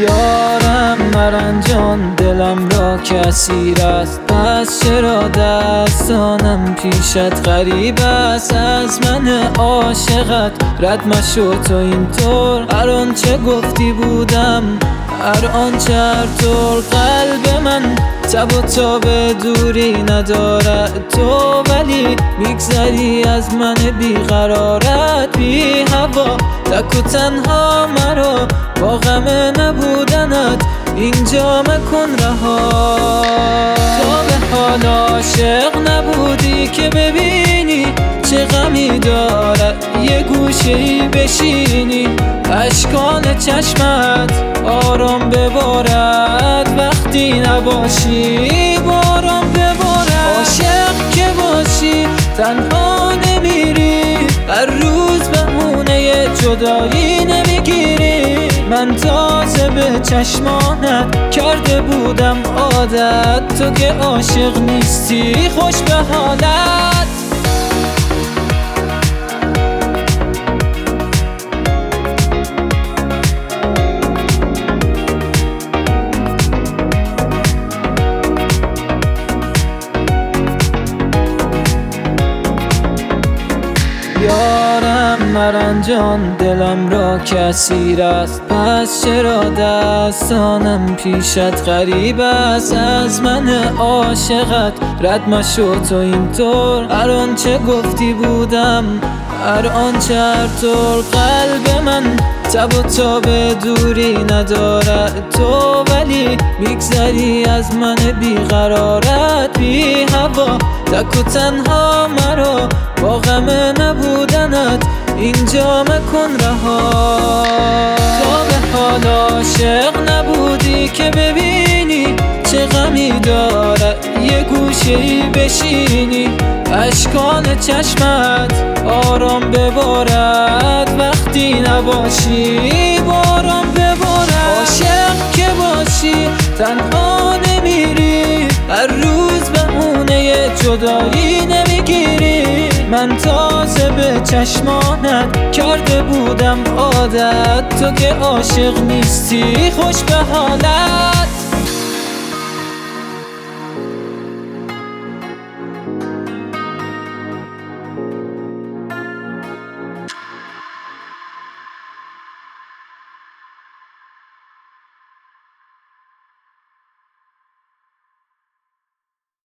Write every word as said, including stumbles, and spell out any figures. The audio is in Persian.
یارم مرنجان دلم را کثیر است، پس چرا دستانم پیشت غریب است؟ از من عاشقت رد مشو تو اینطور، هر آنچه گفتی بودم هر آنچه هر طور. قلب من تب و تاب دوری ندارد تو، ولی میگذری از من بیقرارت. بی هوا تک و تنها مرا با غم نبودنت اینجا مکن رها. تا به حال عاشق نبودی که ببینی چه غمی دارد یه گوشه‌ای بشینی، اشکان چشمت آرام ببارد وقتی نباشی باران ببارد. عاشق که باشی تنها نمیری، هر روز بهونه جدایی نمیگیری. من تازه به چشمانت کرده بودم عادت، تو که عاشق نیستی خوش به حالت. یارم مرنجان دلم را کثیر است، پس چرا دستانم پیشت غریب است؟ از من عاشقت رد مشو تو اینطور، هر آنچه گفتی بودم هر آنچه هر طور. قلب من تب و تاب دوری ندارد تو، ولی میگذری از من بیقرارت. بی هوا تک و تنها مرا با غم نبودنت اینجا مکن رها. تا به حال عاشق نبودی که ببینی چه غمی دارد یه گوشه‌ای بشینی، اشکان چشمت آرام ببارد وقتی نباشی باران ببارد. عاشق که باشی تنها نمیری، هر روز بهونه جدایی نمیگیری. من تازه به چشمانت کرده بودم عادت، تو که عاشق نیستی خوش به حالت.